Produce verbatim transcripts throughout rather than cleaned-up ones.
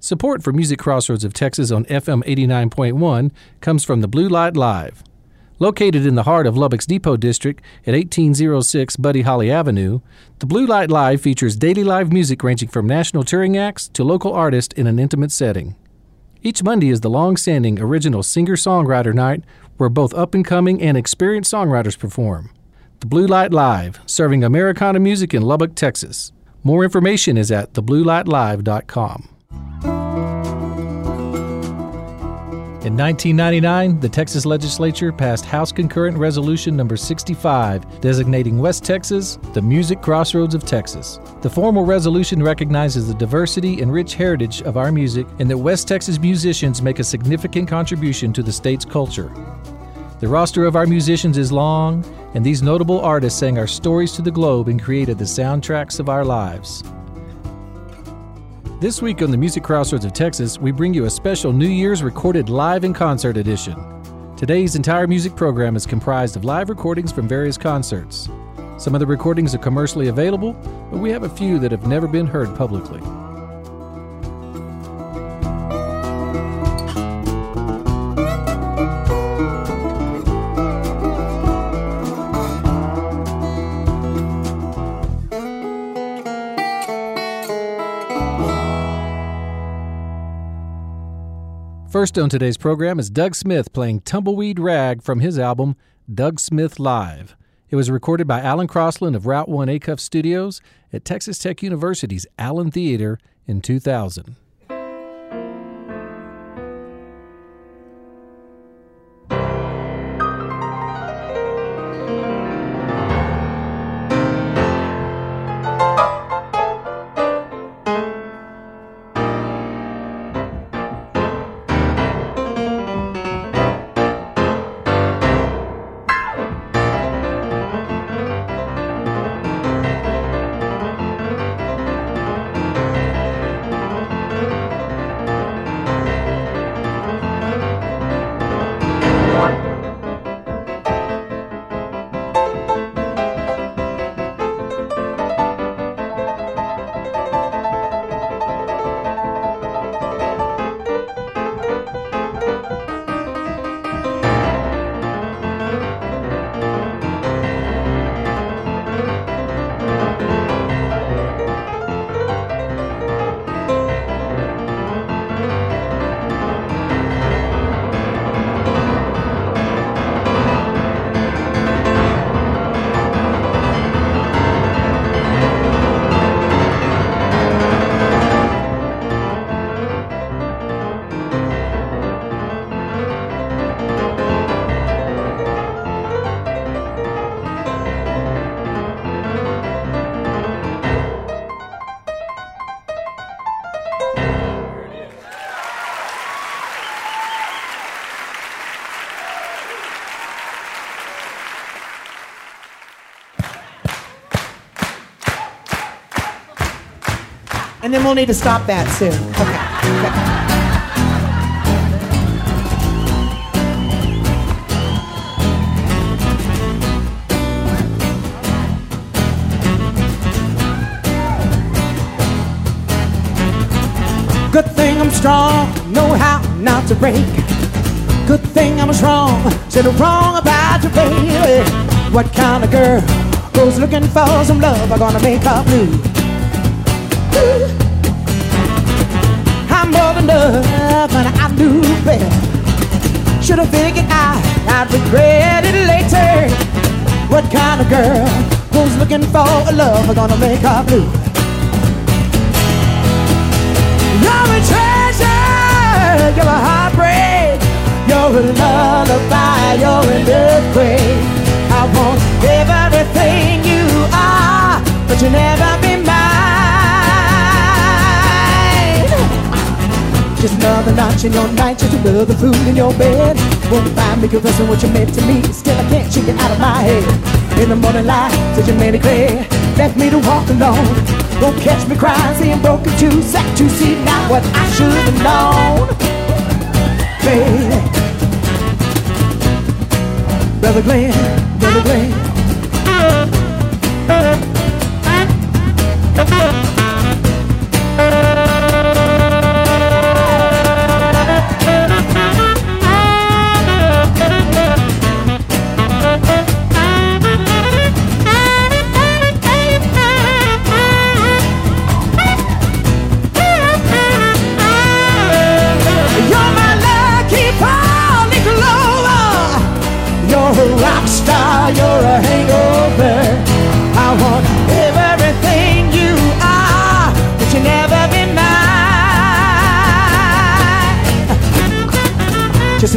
Support for Music Crossroads of Texas on F M eighty-nine point one comes from the Blue Light Live. Located in the heart of Lubbock's Depot District at eighteen oh six Buddy Holly Avenue, the Blue Light Live features daily live music ranging from national touring acts to local artists in an intimate setting. Each Monday is the long-standing original singer-songwriter night where both up-and-coming and experienced songwriters perform. The Blue Light Live, serving Americana music in Lubbock, Texas. More information is at the blue light live dot com. In nineteen ninety-nine, the Texas Legislature passed House Concurrent Resolution number sixty-five, designating West Texas the Music Crossroads of Texas. The formal resolution recognizes the diversity and rich heritage of our music and that West Texas musicians make a significant contribution to the state's culture. The roster of our musicians is long, and these notable artists sang our stories to the globe and created the soundtracks of our lives. This week on the Music Crossroads of Texas, we bring you a special New Year's recorded live and concert edition. Today's entire music program is comprised of live recordings from various concerts. Some of the recordings are commercially available, but we have a few that have never been heard publicly. First on today's program is Doug Smith playing Tumbleweed Rag from his album, Doug Smith Live. It was recorded by Alan Crossland of Route one Acuff Studios at Texas Tech University's Allen Theater in two thousand. And then we'll need to stop that soon. Okay. Okay. Good thing I'm strong, know how not to break. Good thing I'm strong, said wrong about you, baby. What kind of girl goes looking for some love? I'm gonna make her blue. I'm more than enough and I knew better. Should've figured out I'd regret it later. What kind of girl goes looking for a love? I'm gonna make her blue. You're a treasure, you're a heartbreak, you're a lullaby, you're an earthquake. I want everything you are, but you'll never be mine. Just another notch in your night, just another food in your bed. Won't find me confessing what you meant to me, still I can't shake it out of my head. In the morning light, said you made it clear, left me to walk alone. Won't catch me crying, seeing broken two, sat to see now what I should have known. Baby, Brother Glenn, Brother Glenn.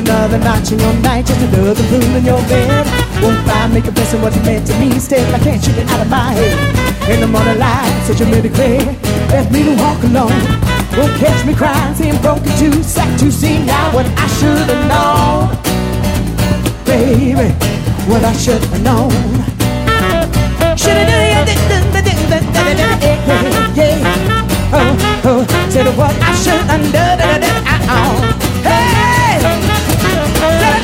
another notch in your night, just another fool in your bed. Won't find me confessing what you meant to me. Still, I can't shake it out of my head. In the morning light, such a minute clear, left me to walk alone. Won't catch me crying, seeing broken too, sack to see now what I should have known. Baby, what I should have known. Should have done yeah. Oh, oh, said what I should have done. Hey, said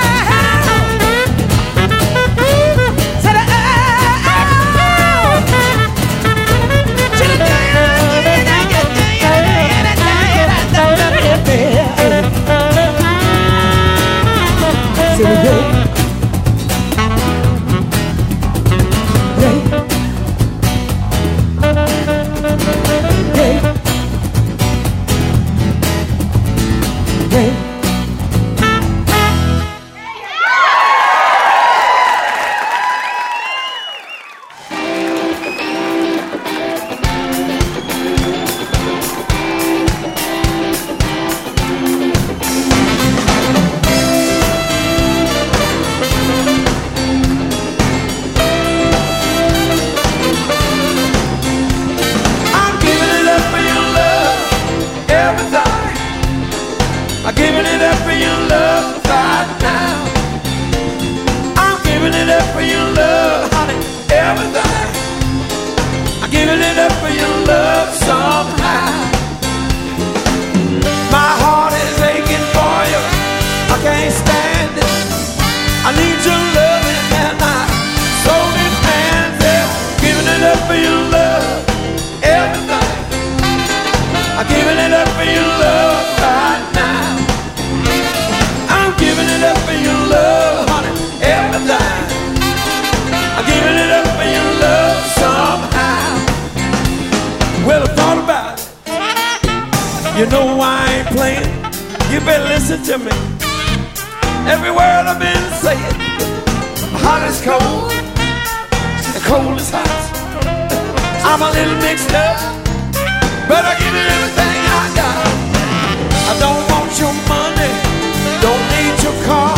You know I ain't playing. You better listen to me. Every word I've been saying. Hot is cold, and cold is hot. I'm a little mixed up, but I give it everything I got. I don't want your money, don't need your car.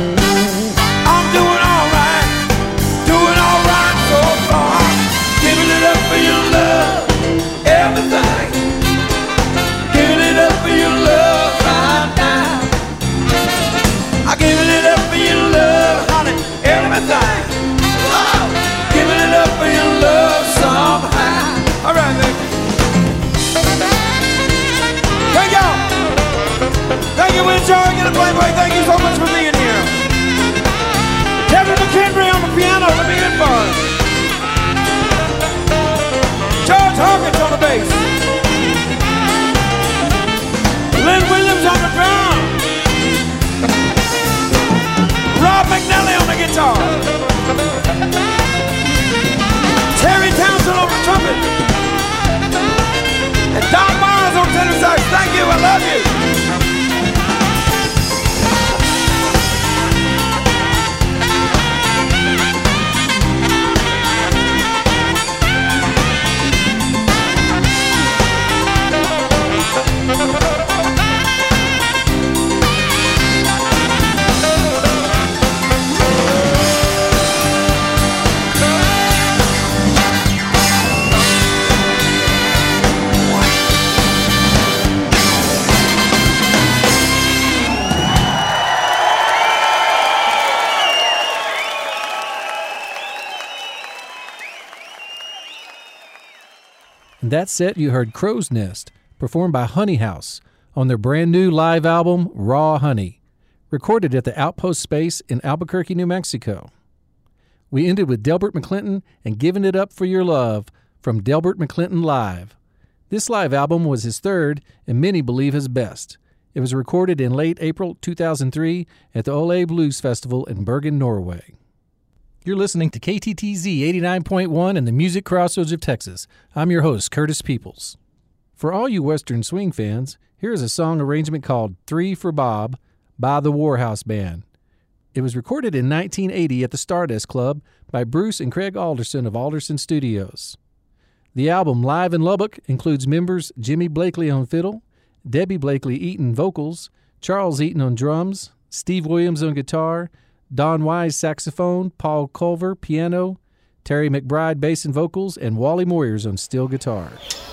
I'm doing alright, doing alright so far. Giving it up for your love, everything. Giving it up for your love right now. I'm giving it up for your love, honey, everything. Oh, giving it up for your love somehow. All right, baby. Thank y'all. Thank you for enjoying it, Playboy. Thank you so much for being here. Kevin McHenry on the piano, let me in for it. George Hawkins on the bass. Lynn Williams on the drum. Rob McNally on the guitar. Terry Townsend on the trumpet. And Don Mars on tenor sax. Thank you, I love you. In that set, you heard Crow's Nest, performed by Honey House, on their brand new live album, Raw Honey, recorded at the Outpost Space in Albuquerque, New Mexico. We ended with Delbert McClinton and Giving It Up for Your Love from Delbert McClinton Live. This live album was his third, and many believe his best. It was recorded in late April two thousand three at the Ole Blues Festival in Bergen, Norway. You're listening to K T T Z eighty-nine point one and the Music Crossroads of Texas. I'm your host, Curtis Peoples. For all you Western swing fans, here is a song arrangement called Three for Bob by the Warhouse Band. It was recorded in nineteen eighty at the Stardust Club by Bruce and Craig Alderson of Alderson Studios. The album Live in Lubbock includes members Jimmy Blakely on fiddle, Debbie Blakely Eaton vocals, Charles Eaton on drums, Steve Williams on guitar, Don Wise saxophone, Paul Culver piano, Terry McBride bass and vocals, and Wally Moyers on steel guitar.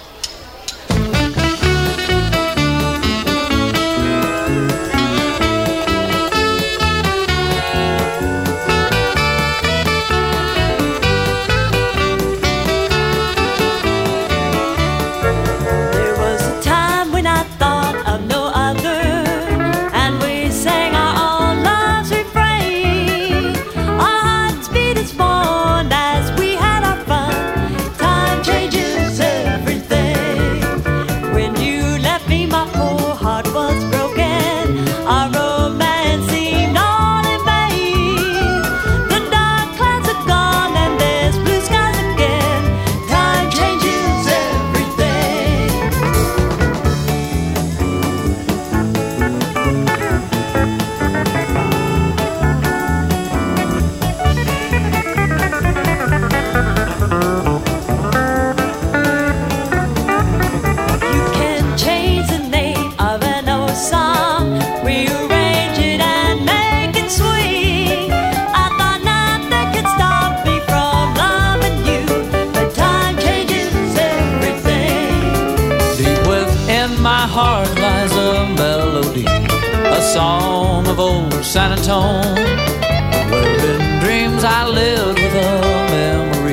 Song of old San Antone, where in dreams I lived with a memory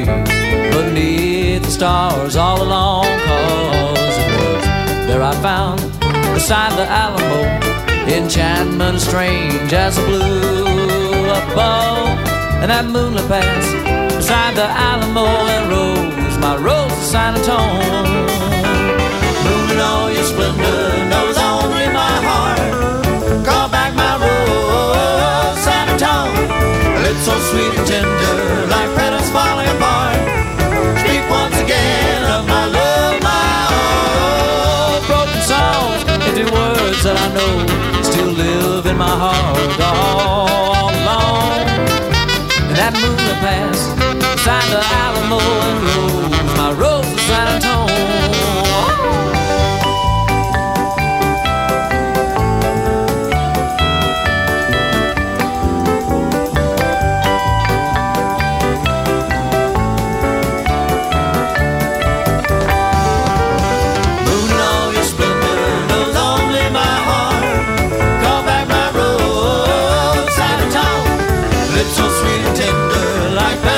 beneath the stars all along. Cause it was there I found beside the Alamo enchantment strange as the blue above, and that moonlit pass beside the Alamo and rose my rose of San Antone. Moon in all your splendor knows only my heart. Call back my rose, San Antone. It's so sweet and tender, like petals falling apart. Speak once again of my love, my old broken songs. Empty words that I know still live in my heart all along. And that moonlit pass beside the Alamo and rose my rose of San Antone. Like that.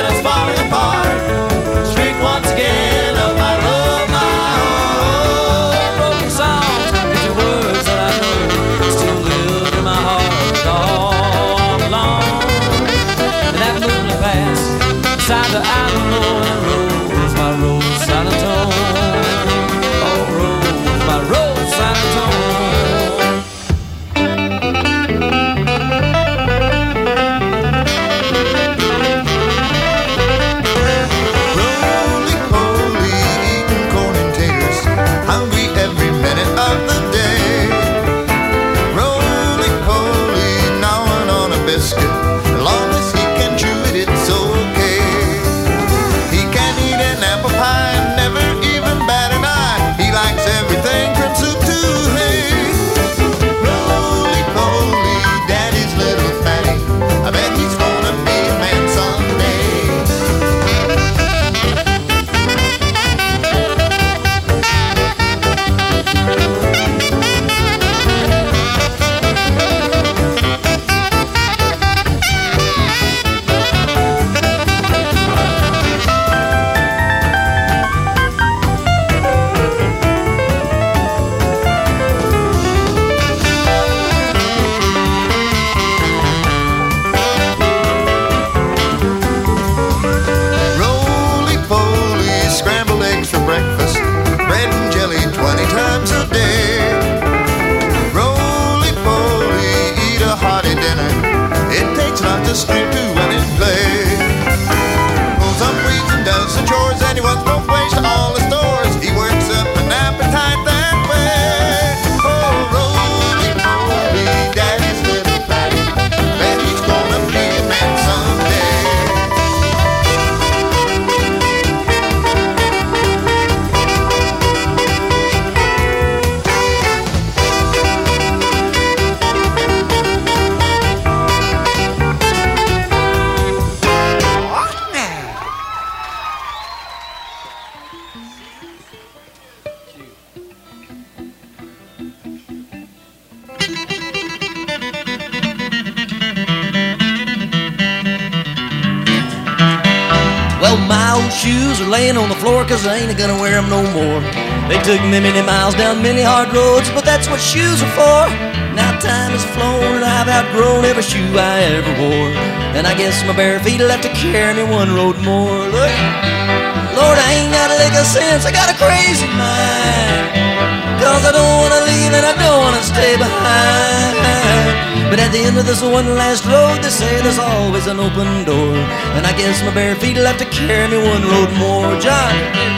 old shoes are laying on the floor, cause I ain't gonna wear them no more. They took me many miles down many hard roads, but that's what shoes are for. Now time has flown and I've outgrown every shoe I ever wore. And I guess my bare feet will have to carry me one road more. Look, Lord, I ain't got a lick of sense, I got a crazy mind. Cause I don't wanna leave and I don't wanna stay behind. But at the end of this one last road, they say there's always an open door. And I guess my bare feet will have to carry me one road more. John.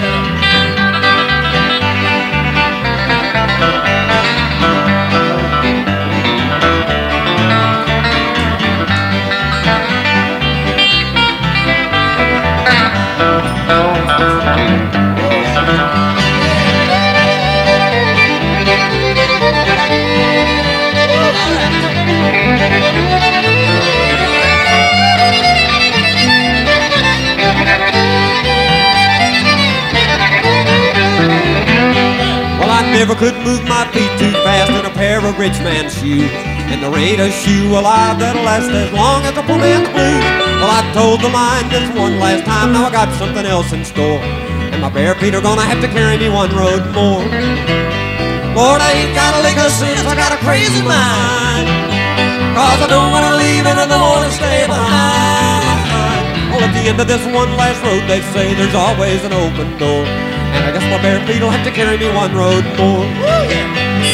Never could move my feet too fast in a pair of rich man's shoes. And there ain't a shoe alive that'll last as long as a poor man's blues. Well, I told the line this one last time, now I got something else in store. And my bare feet are gonna have to carry me one road more. Lord, I ain't got a lick of sense, I got a crazy mind. Cause I don't wanna leave and I don't wanna stay behind. Well, at the end of this one last road, they say there's always an open door. And I guess my bare feet will have to carry me one road more. Woo, yeah.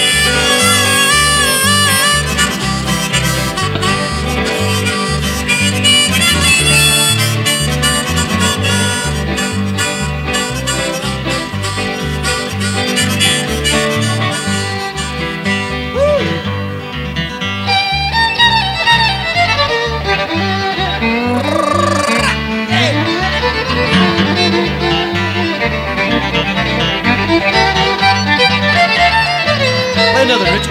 Another Richard.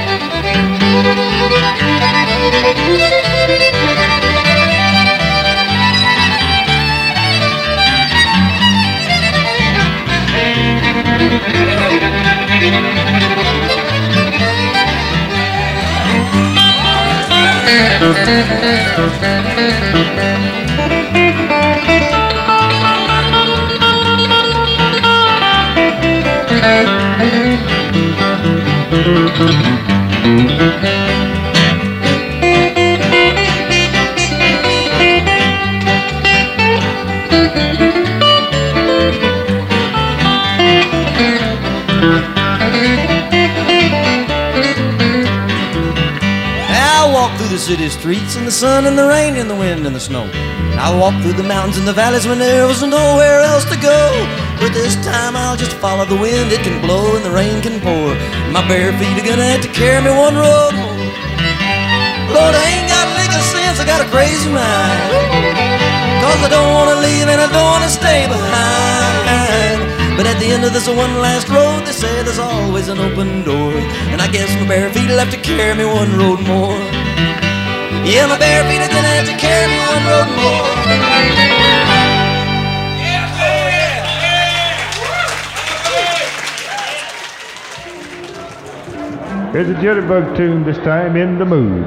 City streets in the sun and the rain and the wind and the snow. I walked through the mountains and the valleys when there was nowhere else to go. But this time I'll just follow the wind. It can blow and the rain can pour. My bare feet are gonna have to carry me one road more. Lord, I ain't got a lick of sense, I got a crazy mind. Cause I don't wanna leave and I don't wanna stay behind. But at the end of this one last road, they say there's always an open door. And I guess my bare feet will have to carry me one road more. Yeah, my bare feet are gonna have to carry me one road more. Here's a jitterbug tune, this time In the Mood.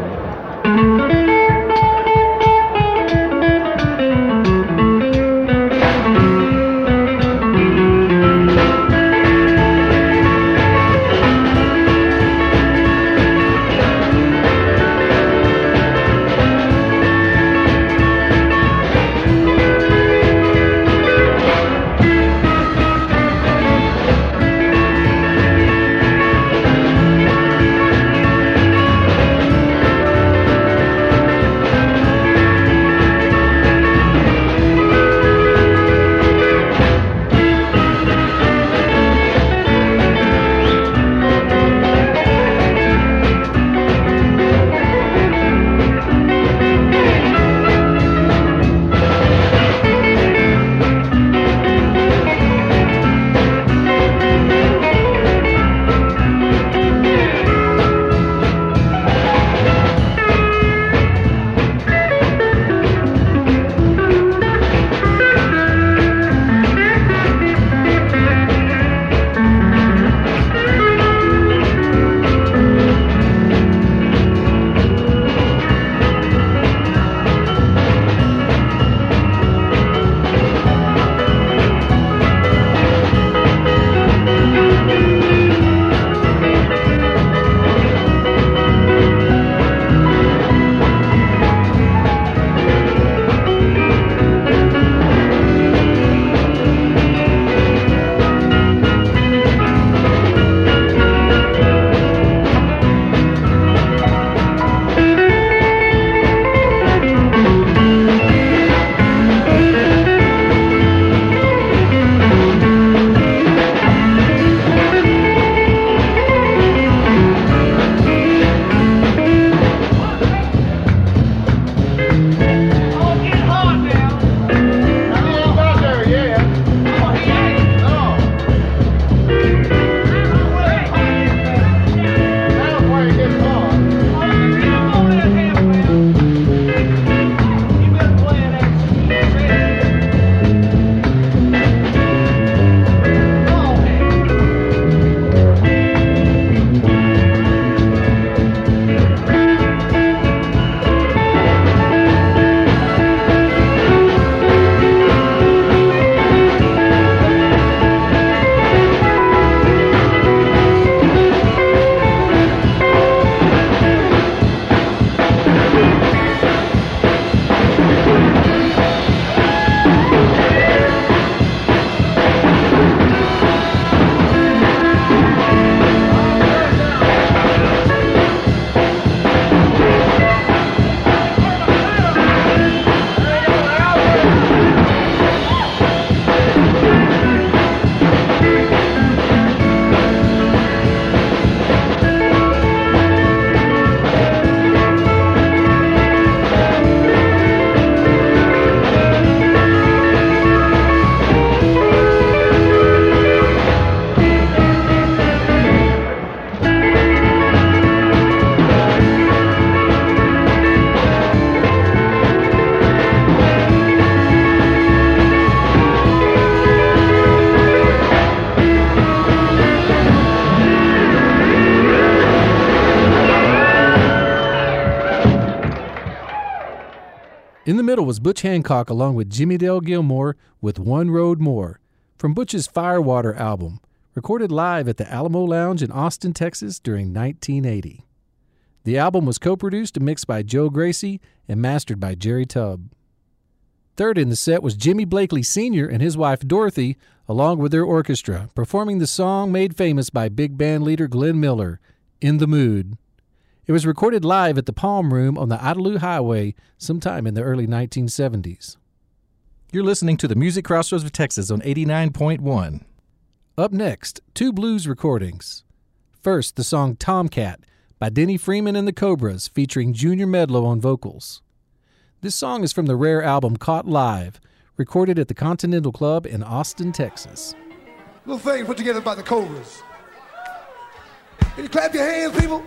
In the middle was Butch Hancock along with Jimmy Dale Gilmore with One Road More from Butch's Firewater album, recorded live at the Alamo Lounge in Austin, Texas during nineteen eighty. The album was co-produced and mixed by Joe Gracie and mastered by Jerry Tubb. Third in the set was Jimmy Blakely Senior and his wife Dorothy, along with their orchestra, performing the song made famous by big band leader Glenn Miller, In the Mood. It was recorded live at the Palm Room on the Idalou Highway sometime in the early nineteen seventies. You're listening to the Music Crossroads of Texas on eighty-nine point one. Up next, two blues recordings. First, the song Tomcat by Denny Freeman and the Cobras, featuring Junior Medlow on vocals. This song is from the rare album Caught Live, recorded at the Continental Club in Austin, Texas. Little thing put together by the Cobras. Can you clap your hands, people?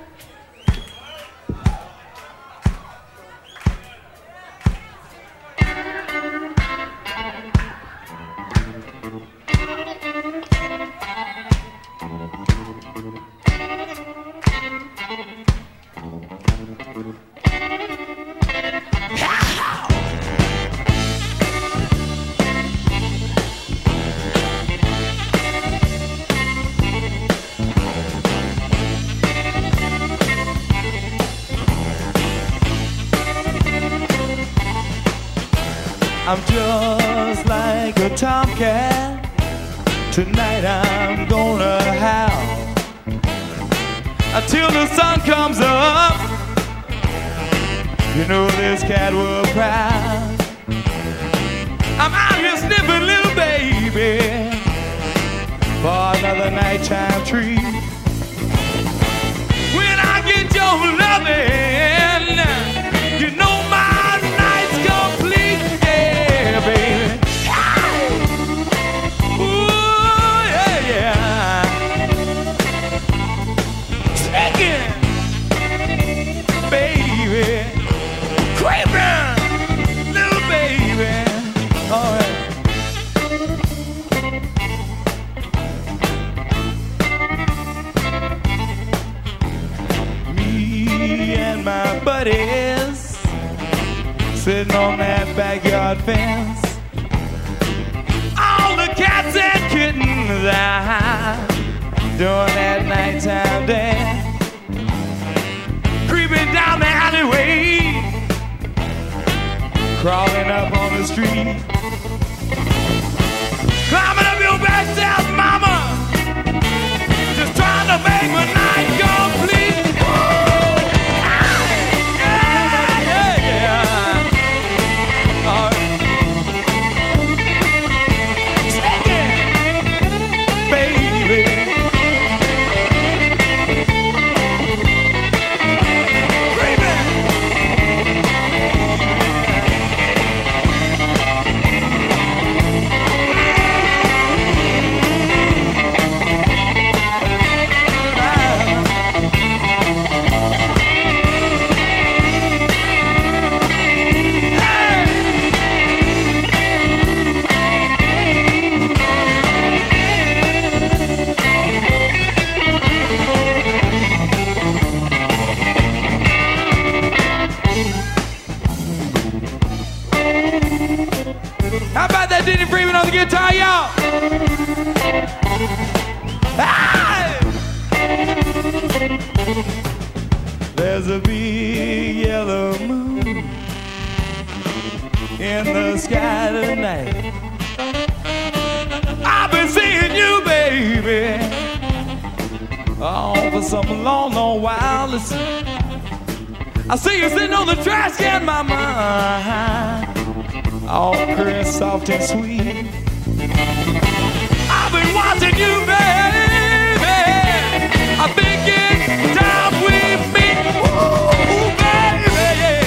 I'm just like a tomcat. Tonight I'm gonna howl until the sun comes up. You know this cat will proud. I'm out here sniffing, little baby, for another nighttime treat. When I get your loving, you know my night's complete. Yeah, baby. Ooh, yeah, yeah. Singing, baby. Creeping, little baby. All right. Me and my buddies sitting on that backyard fence. All the cats and kittens are doing that nighttime dance. Creeping down the alleyway, crawling up on the street, climbing up your back stairs, mama, just trying to make my night complete. Woo! Yeah, yeah, yeah. All right. Singing, baby. How about that Denny Freeman on the guitar, y'all? Ah! There's a big yellow moon in the sky tonight. I've been seeing you, baby, oh, for some long, long while. Listen, I see you sitting on the trash can, my mind, all pure, soft and sweet. I've been watching you, baby. I think it's time we meet. Ooh, baby.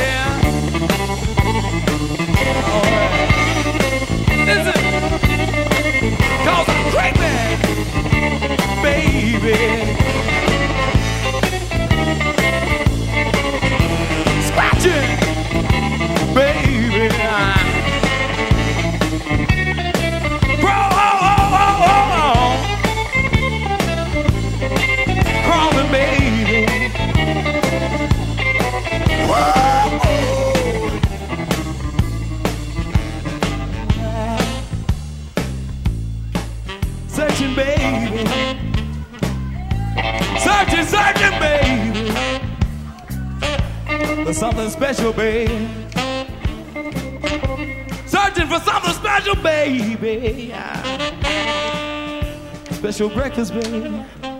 All right. Listen, 'cause I'm creeping, baby. Scratching, baby. Bro, oh, oh, oh, oh, oh. There's something special, babe. Searching for something special, baby. Special breakfast, baby.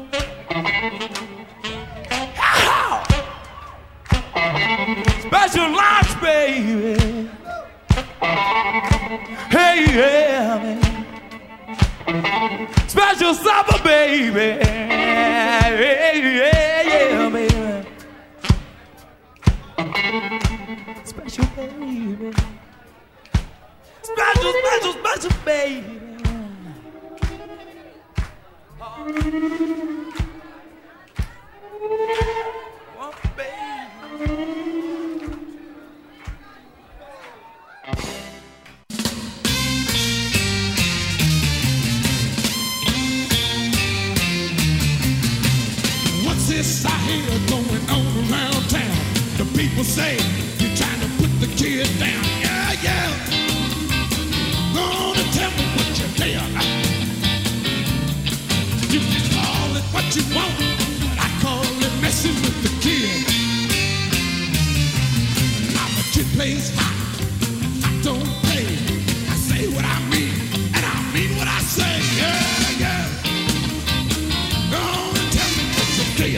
Special lunch, baby. Hey, yeah, man. Special supper, baby. Hey, yeah, yeah, baby. Special baby. Special, special, special baby. Oh, baby. What's this I hear going on around town? The people say you're trying to put the kid down. Yeah, yeah. Gonna tell me what you did. You can call it what you want, but I call it messing with the kid. Now the kid plays hot, I don't pay. I say what I mean, and I mean what I say. Yeah, yeah. Gonna tell me what you did.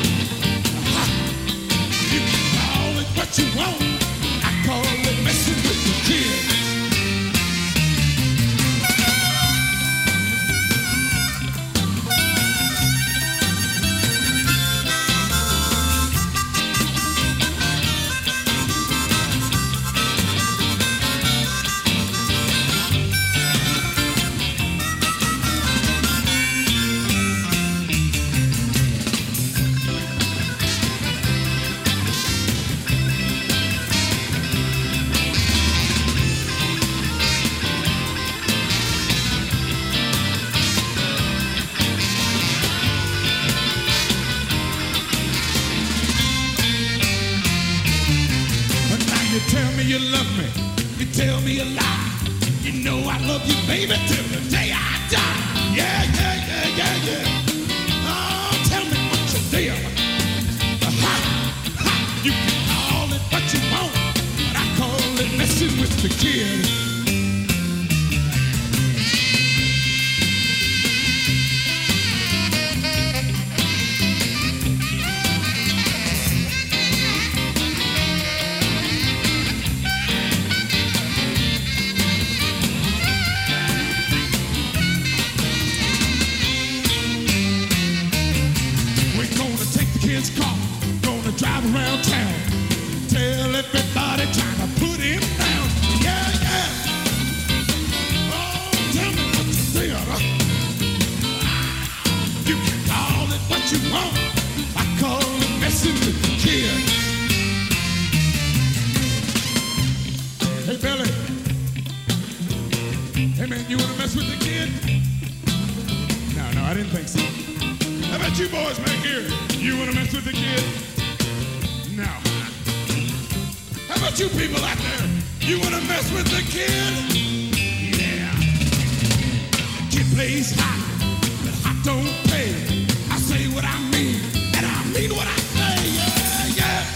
You can call it what you want, I call it messing with the kid. You love me, you tell me a lie. You know I love you, baby, till the day I die. Yeah, yeah, yeah, yeah, yeah. Oh, tell me what you did. Ha, ha, you can call it what you want, but I call it messing with the kid. Car, gonna drive around town, tell everybody trying to put him down. Yeah, yeah. Oh, tell me what you did. You can call it what you want, I call it messing with the kid. Hey, Billy. Hey, man, you wanna mess with the kid? No, no, I didn't think so. How about you boys back here? You want to mess with the kid? No. How about you people out there? You want to mess with the kid? Yeah. Kid plays hot, but hot don't pay. I say what I mean, and I mean what I say. Yeah, yeah.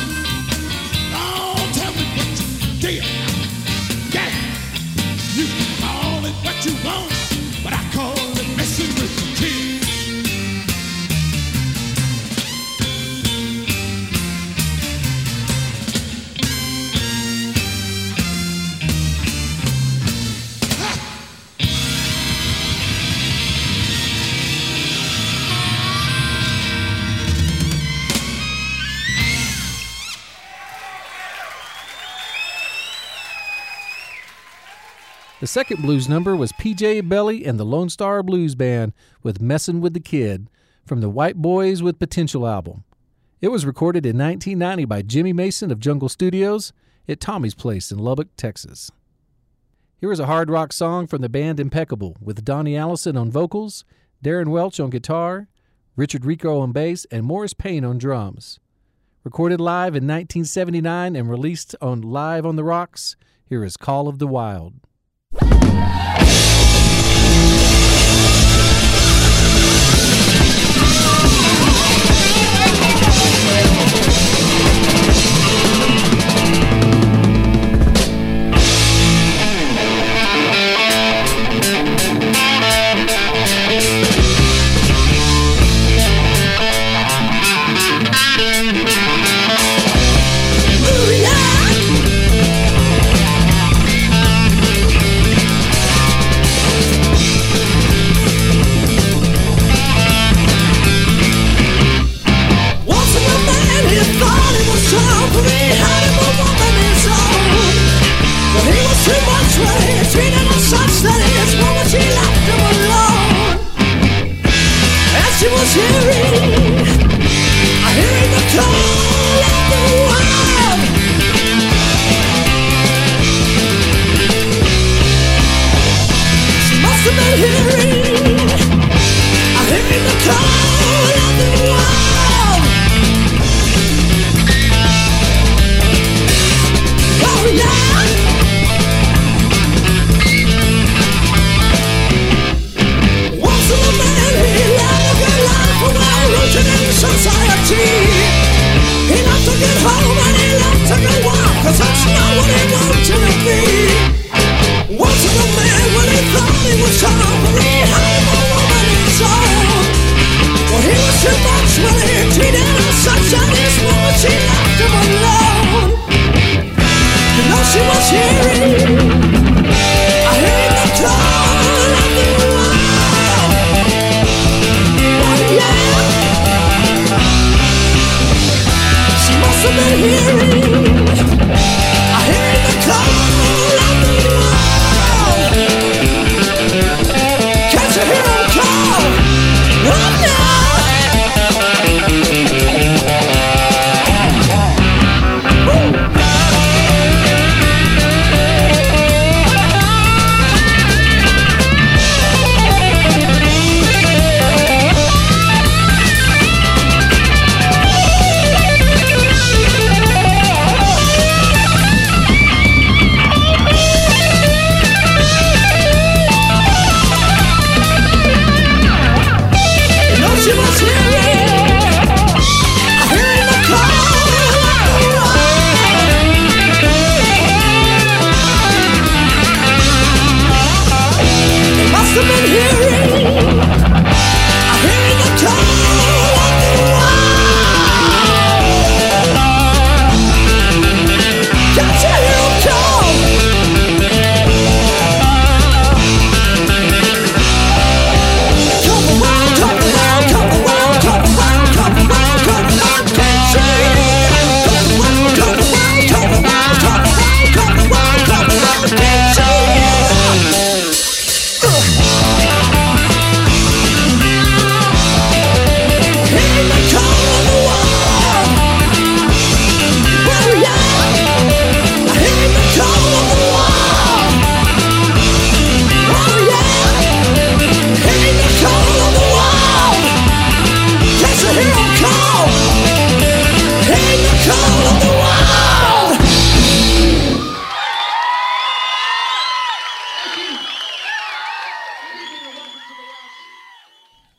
Oh, tell me what you did. Yeah. You can call it what you want, but I call it messing with the kid. The second blues number was P J Belly and the Lone Star Blues Band with Messin' with the Kid from the White Boys with Potential album. It was recorded in nineteen ninety by Jimmy Mason of Jungle Studios at Tommy's Place in Lubbock, Texas. Here is a hard rock song from the band Impeccable with Donnie Allison on vocals, Darren Welch on guitar, Richard Rico on bass, and Morris Payne on drums. Recorded live in nineteen seventy-nine and released on Live on the Rocks, here is Call of the Wild. We'll be right back.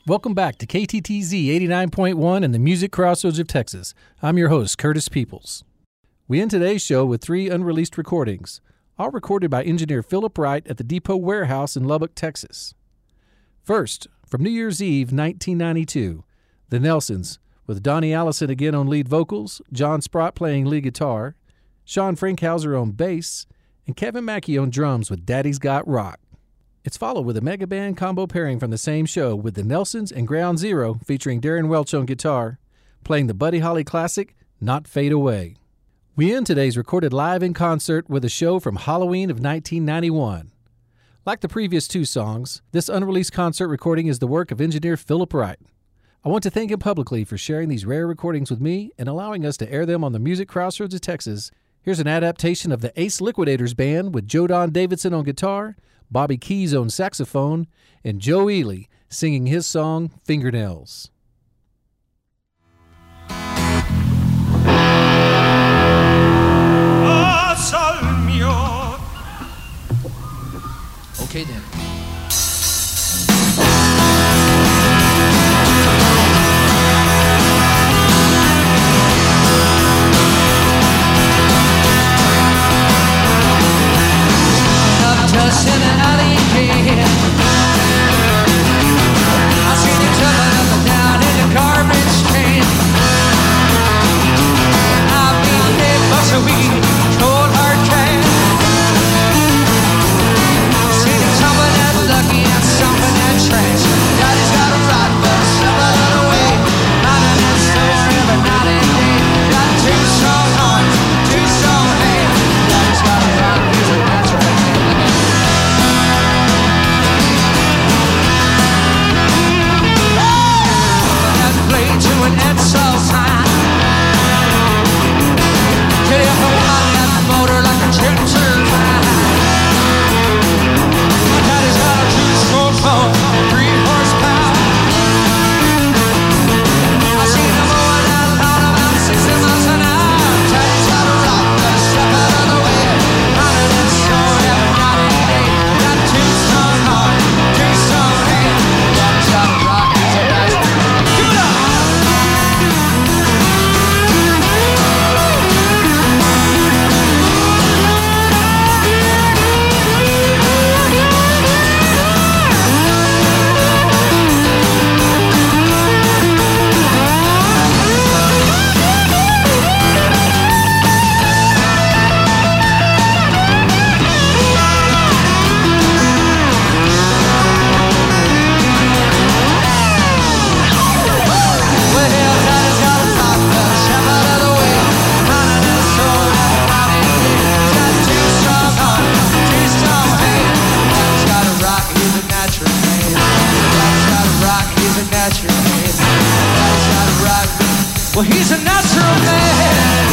Welcome back to K T T Z eighty-nine point one and the Music Crossroads of Texas. I'm your host, Curtis Peoples. We end today's show with three unreleased recordings, all recorded by engineer Philip Wright at the Depot Warehouse in Lubbock, Texas. First, from New Year's Eve nineteen ninety-two, The Nelsons, with Donnie Allison again on lead vocals, John Sprott playing lead guitar, Sean Frankhauser on bass, and Kevin Mackey on drums with Daddy's Got Rock. It's followed with a mega band combo pairing from the same show with The Nelsons and Ground Zero featuring Darren Welch on guitar, playing the Buddy Holly classic, Not Fade Away. We end today's recorded live in concert with a show from Halloween of nineteen ninety-one. Like the previous two songs, this unreleased concert recording is the work of engineer Philip Wright. I want to thank him publicly for sharing these rare recordings with me and allowing us to air them on the Music Crossroads of Texas. Here's an adaptation of the Ace Liquidators Band with Joe Don Davidson on guitar, Bobby Keys on saxophone, and Joe Ely singing his song, Fingernails. Okay then. Just in an alley again. I seen you jumping up and down in the garbage can. I've been dead bucks a week, cold hard cash. Seen you tumbling that lucky and stomping that trash. Daddy's got a rock bus, shoving it away. Running that store every night and day. Got two strong arms, two strong hands. Daddy's got a rock, he's a natural man. To an Edsel time. Get up and run that motor like a jet turbine. My daddy's got a two-stroke phone, three horsepower. I seen him mowing that lawn about sixty miles an hour. Daddy's got a rock that's stuck out of the way. Running that store every night and day. Got two strong arms, two strong hands. Daddy's got a rock, he's a nice man. Give it up! Well, he's a natural man.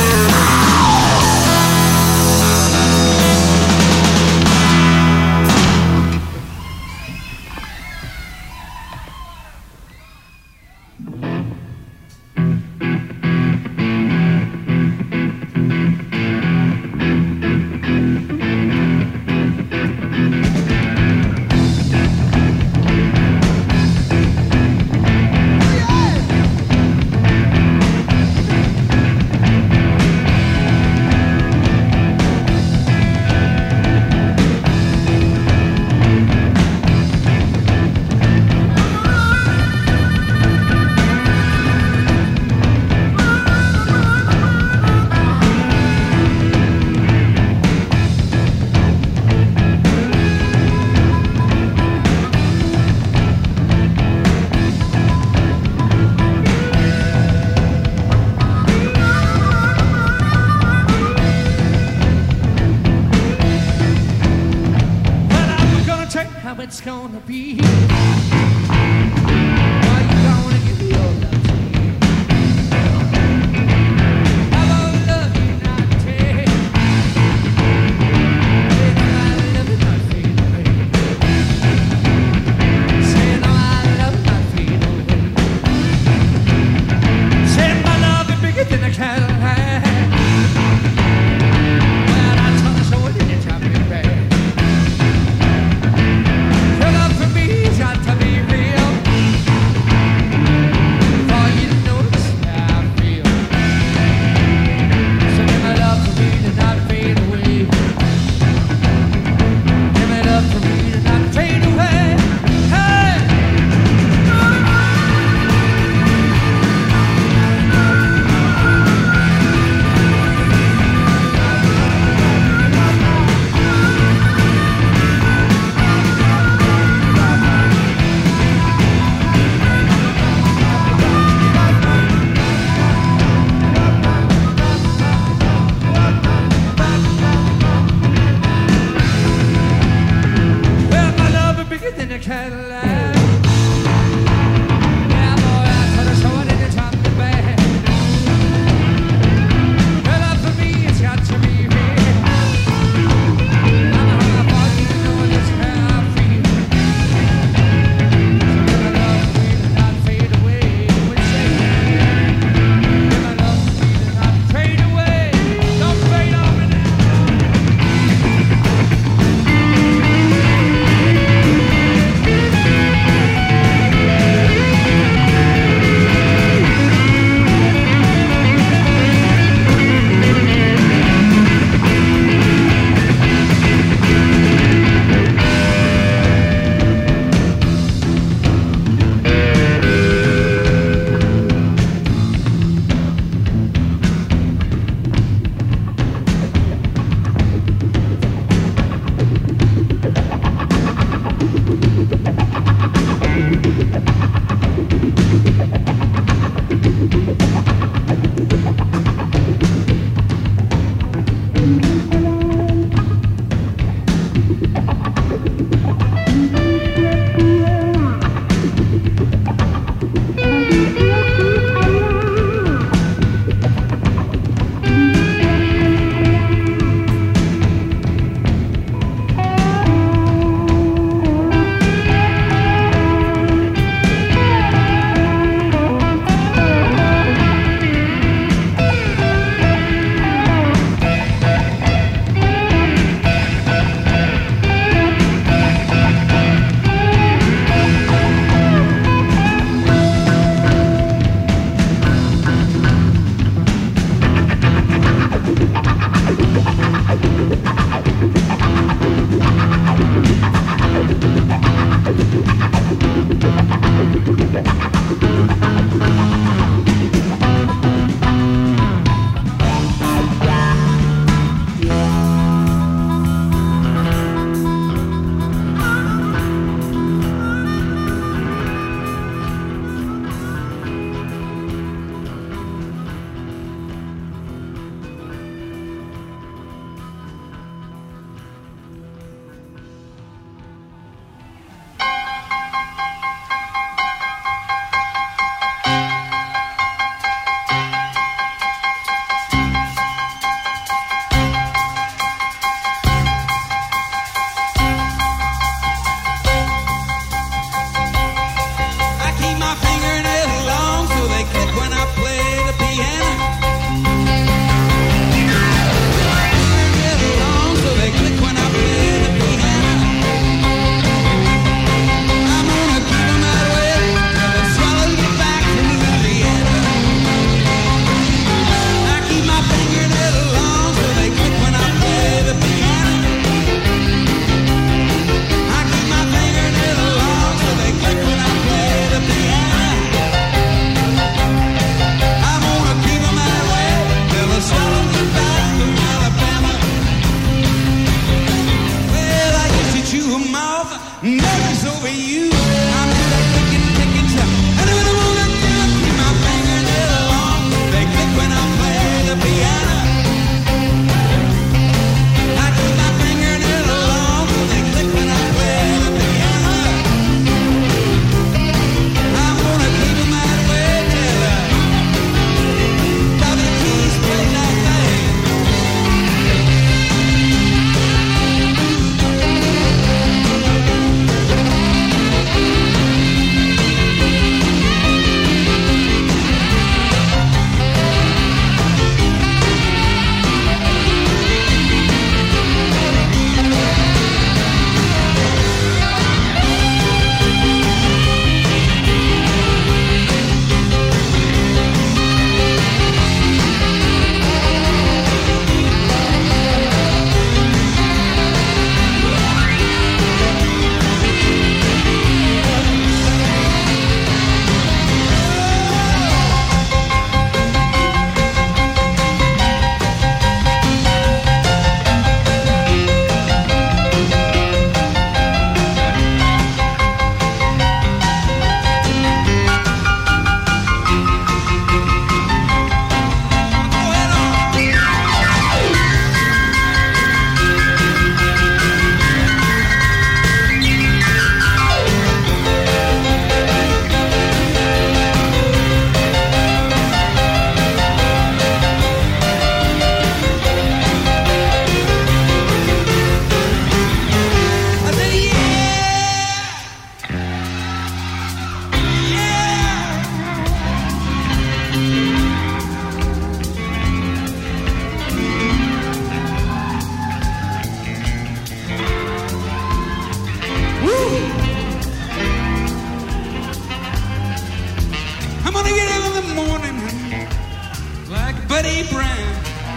apron.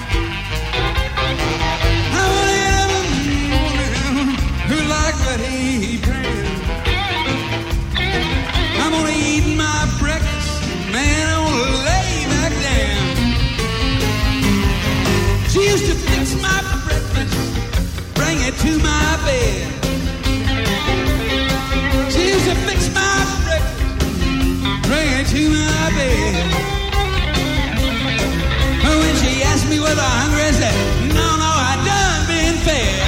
I want everyone who like that apron. I'm gonna eat my breakfast, man, I'm gonna lay back down. She used to fix my breakfast, bring it to my bed. She used to fix my breakfast, bring it to my bed. But when she asked me whether I'm hungry, I said, no, no, I done been fed.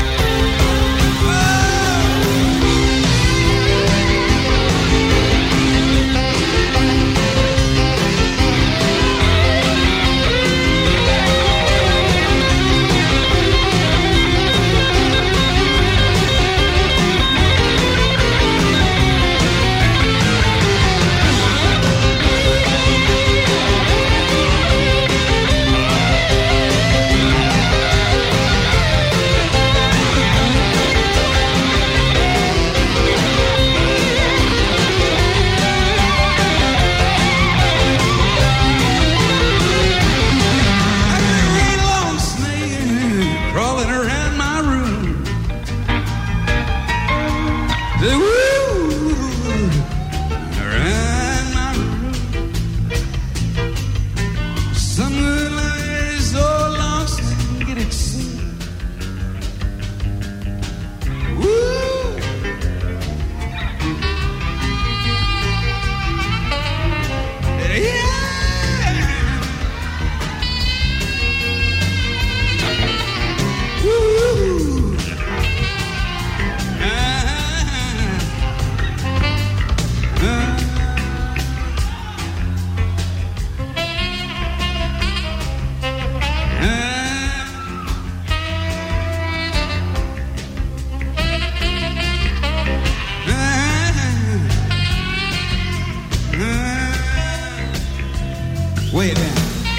Way down.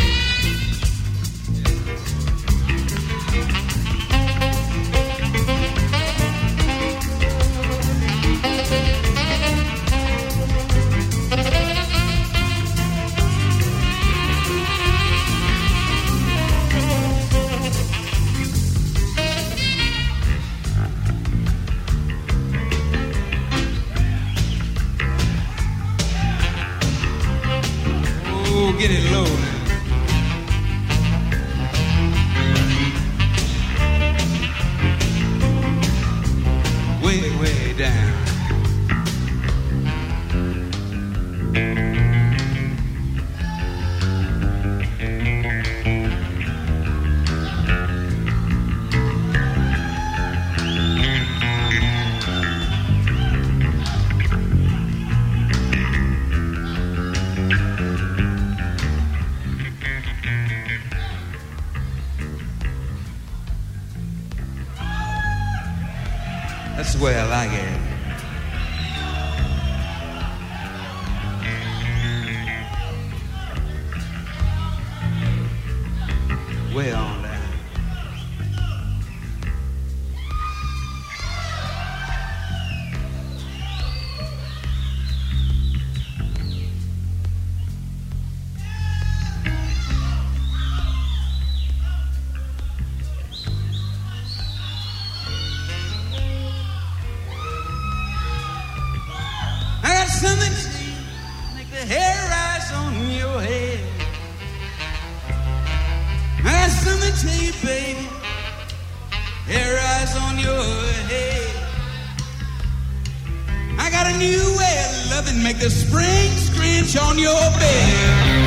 Get it low now. Way, way down. That's the way I like it. Way on down. Something to make the hair rise on your head. I got something to tell you, baby. Hair rise on your head. I got a new way of loving, make the spring screech on your bed.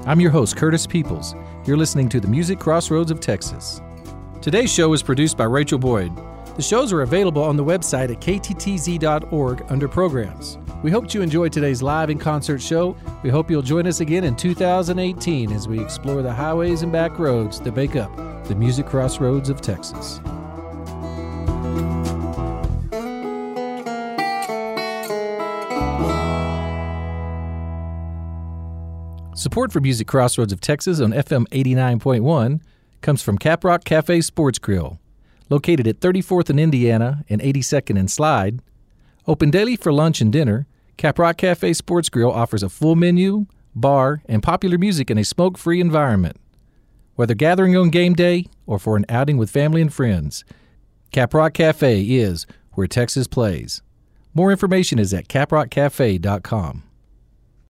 I'm your host, Curtis Peoples. You're listening to the Music Crossroads of Texas. Today's show is produced by Rachel Boyd. The shows are available on the website at k t t z dot org under Programs. We hope you enjoyed today's live and concert show. We hope you'll join us again in two thousand eighteen as we explore the highways and back roads that make up the Music Crossroads of Texas. Support for Music Crossroads of Texas on F M eighty-nine point one comes from Caprock Cafe Sports Grill, located at thirty-fourth and Indiana and eighty-second and Slide. Open daily for lunch and dinner, Caprock Cafe Sports Grill offers a full menu, bar, and popular music in a smoke-free environment. Whether gathering on game day or for an outing with family and friends, Caprock Cafe is where Texas plays. More information is at caprock cafe dot com.